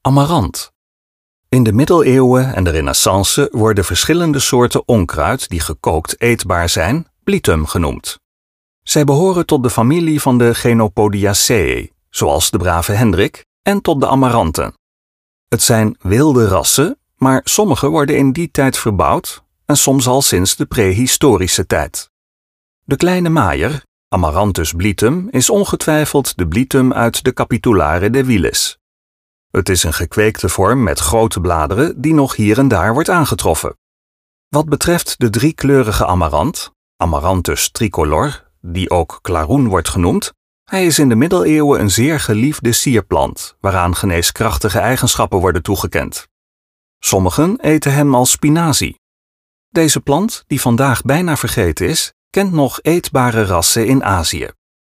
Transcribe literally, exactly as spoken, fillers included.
Amarant. In de middeleeuwen en de renaissance worden verschillende soorten onkruid die gekookt eetbaar zijn, Blythum genoemd. Zij behoren tot de familie van de Chenopodiaceae, zoals de brave Hendrik, en tot de amaranten. Het zijn wilde rassen, maar sommige worden in die tijd verbouwd en soms al sinds de prehistorische tijd. De kleine maaier, Amaranthus blythum, is ongetwijfeld de Blythum uit de Capitulare de Wiles. Het is een gekweekte vorm met grote bladeren die nog hier en daar wordt aangetroffen. Wat betreft de driekleurige amarant, Amaranthus tricolor, die ook klaroen wordt genoemd, hij is in de middeleeuwen een zeer geliefde sierplant, waaraan geneeskrachtige eigenschappen worden toegekend. Sommigen eten hem als spinazie. Deze plant, die vandaag bijna vergeten is, kent nog eetbare rassen in Azië.